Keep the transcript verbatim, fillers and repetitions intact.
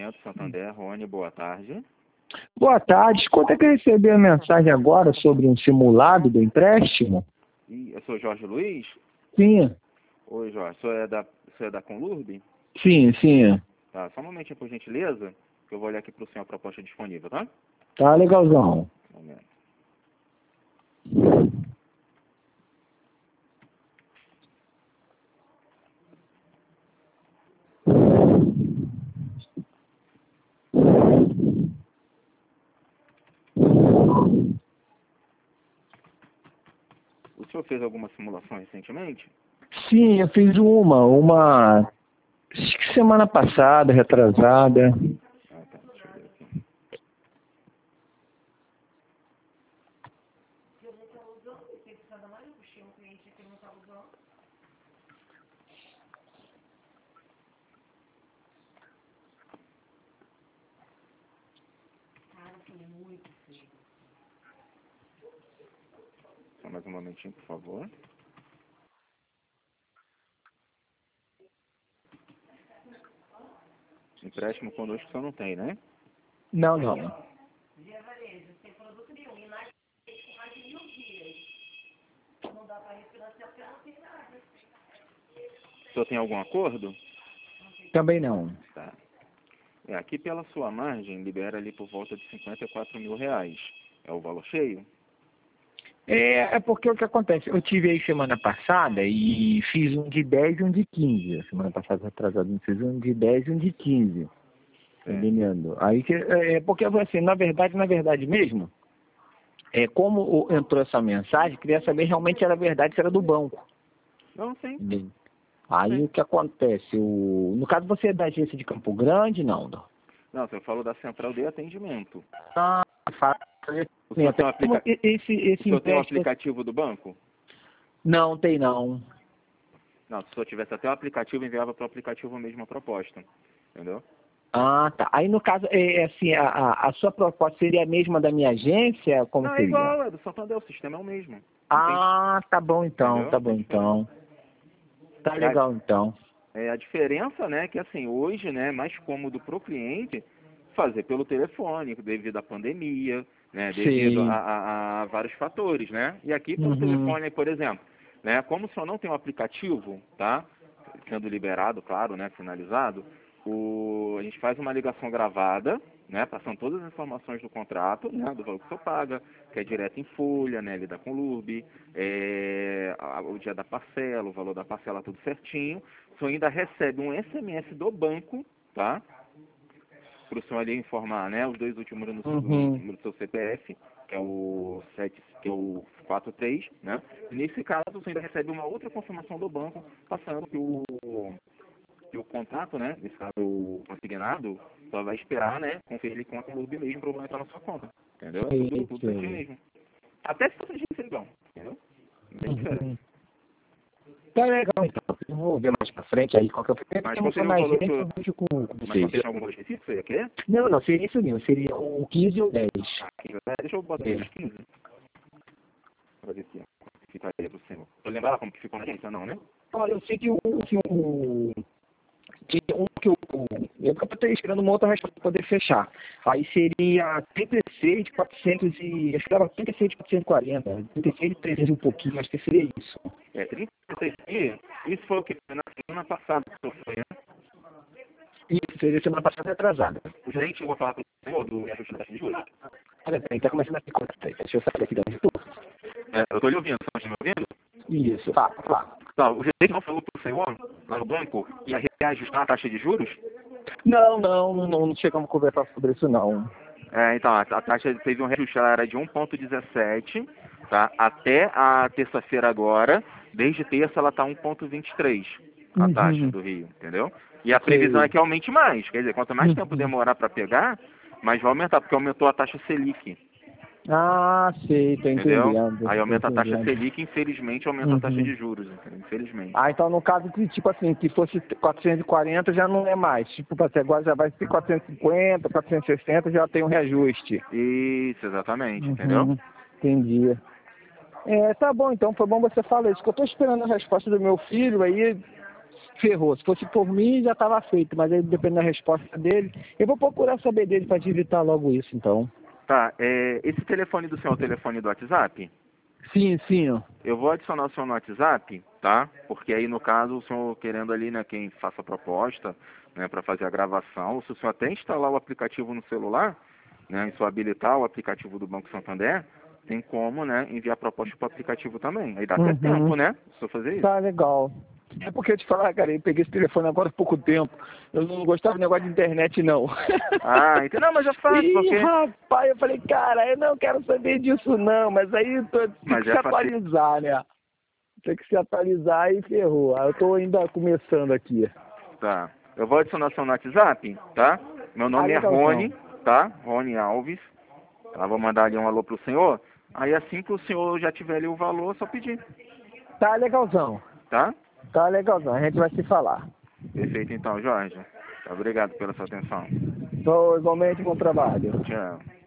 Financiamento Santander, Rony, boa tarde. Boa tarde. Quanto é que eu recebi a mensagem agora sobre um simulado do empréstimo? E eu sou Jorge Luiz? Sim. Oi, Jorge. O senhor é da, o senhor é da Conlurb? Sim, sim. Tá, só um momentinho, por gentileza, que eu vou olhar aqui para o senhor a proposta disponível, tá? Tá legalzão. Um momento. O senhor fez alguma simulação recentemente? Sim, eu fiz uma, uma acho que semana passada, retrasada. Ah, tá. Deixa eu ver aqui. Só mais um momentinho, por favor. Empréstimo conosco o senhor não tem, né? Não, não. O senhor tem algum acordo? Também não. Tá. É, aqui pela sua margem, libera ali por volta de cinquenta e quatro mil reais. É o valor cheio? É, é porque o que acontece? Eu tive aí semana passada e fiz um de dez e um de quinze. Semana passada retrasada, eu fiz um de dez e um de quinze. É. Entendendo? Aí que, é, é porque assim, na verdade, na verdade mesmo, é como o- entrou essa mensagem, queria saber realmente se era verdade, se era do banco. Não, sim. Entende? Aí Sim. o que acontece? O, no caso você é da agência de Campo Grande, não? Não. Não, você falou da central de atendimento. Ah, faz O senhor tem um, aplica... esse, o esse senhor tem um empréstimo. aplicativo do banco? Não, tem não. Não, se o senhor tivesse até o aplicativo, enviava para o aplicativo mesmo a proposta. Entendeu? Ah, tá. Aí no caso, é, é assim, a, a, a sua proposta seria a mesma da minha agência? Como Não, é seria? igual, é do Santander, o sistema é o mesmo. Não Ah, tá bom tem, então, entendeu? tá Não bom tem diferença. então. Tá É a, legal então. é a diferença, né, que assim, hoje, né, é mais cômodo para o cliente fazer pelo telefone, devido à pandemia, né, devido a, Sim. a, a vários fatores, né? E aqui pelo Uhum. telefone, por exemplo, né, como o senhor não tem um aplicativo, tá? Sendo liberado, claro, né, finalizado, o, a gente faz uma ligação gravada, né, passando todas as informações do contrato, né, do valor que o senhor paga, que é direto em folha, né, lida com Lurb, é, a- o dia da parcela, o valor da parcela, tudo certinho. O senhor ainda recebe um S M S do banco, tá? Para o senhor ali informar, né, os dois últimos números do, Uhum. número do seu C P F, que é o sete, que é o quatro três, né? E nesse caso, o senhor ainda recebe uma outra confirmação do banco, passando que o, que o contrato, né, nesse caso o consignado, só vai esperar, né, conferir ele com a Conlurb mesmo para o valor entrar na sua conta. Entendeu? É tudo, Sei, tudo certinho sei. mesmo. Até se você receber igual, entendeu? Não tem diferença. Uhum. Tá legal então. Eu vou ver mais pra frente aí qual que é o Mas porque qual não sou seria o mais valor que gente, eu... eu vejo com, com Mas vocês. você tem algum valor específico que você ia querer? Não, não, seria isso mesmo. Seria o quinze ou o dez. É, deixa eu botar É. os quinze. Pra ver se ficaria pro senhor. Vou lembrar como que ficou na agência, não, né? Olha, eu sei que o, que o que um que eu, eu estou esperando uma outra resposta para poder fechar. Aí seria trinta e seis de quatrocentos e... Acho que dava trinta e seis de quatrocentos e quarenta. trinta e seis de trezentos e um pouquinho, acho que seria isso. É, trinta e seis dias. Isso foi o que foi na semana passada que eu fui, né? Isso, seria semana passada atrasada. O gerente chegou a falar com o senhor do reajuste da taxa de juros. Olha, peraí, tá começando a picotar. Deixa eu sair daqui da onde tu. É, eu tô lhe ouvindo, você tá me ouvindo? Isso, tá, tá. Tá, o gerente não falou pro senhor, lá no banco, que ia reajustar a taxa de juros? Não, não, não, não chegamos a conversar sobre isso, não. É, então, a, a taxa teve um reajuste, ela era de um vírgula dezessete, tá? Até a terça-feira agora, desde terça ela tá um vírgula vinte e três, a taxa Uhum. do Rio, entendeu? E a previsão Sei. é que aumente mais, quer dizer, quanto mais tempo Uhum. demorar para pegar, mais vai aumentar, porque aumentou a taxa Selic, Ah, sei, tô entendeu? entendendo, Aí tô aumenta a taxa entendendo. Selic, infelizmente aumenta a taxa Uhum. de juros, entendeu? Infelizmente. Ah, então no caso que, tipo assim, que fosse quatrocentos e quarenta já não é mais. Tipo, pra ser agora já vai ser quatrocentos e cinquenta, quatrocentos e sessenta, já tem um reajuste. Isso, exatamente, entendeu? Uhum. Entendi. É, tá bom, então foi bom você falar isso, que eu tô esperando a resposta do meu filho, aí ferrou. Se fosse por mim, já estava feito, mas aí depende da resposta dele. Eu vou procurar saber dele para evitar logo isso, então. Tá, é, esse telefone do senhor é o telefone do WhatsApp? Sim, sim, ó. Eu vou adicionar o senhor no WhatsApp, tá? Porque aí, no caso, o senhor querendo ali, né, quem faça a proposta, né, para fazer a gravação, se o senhor até instalar o aplicativo no celular, né, e só habilitar o aplicativo do Banco Santander, tem como, né, enviar proposta para o aplicativo também. Aí dá até Uhum. tempo, né, se o senhor fazer isso. Tá legal. É porque eu te falar, cara, eu peguei esse telefone agora há pouco tempo. Eu não gostava do negócio de internet, não. Ah, então não, mas é fácil, Ih, porque... rapaz, eu falei, cara, eu não quero saber disso, não. Mas aí eu tô, tem Mas que é se fácil. atualizar, né? Tem que se atualizar e ferrou. Aí eu tô ainda começando aqui. Tá. Eu vou adicionar o senhor no WhatsApp, tá? Meu Ah, nome é legalzão. Rony, tá? Rony Alves. Tá? Vou mandar ali um alô pro senhor. Aí assim que o senhor já tiver ali o valor, é só pedir, Tá legalzão. tá? Tá legalzão. A gente vai se falar. Perfeito então, Jorge. Obrigado pela sua atenção. Tô igualmente, bom trabalho. Tchau.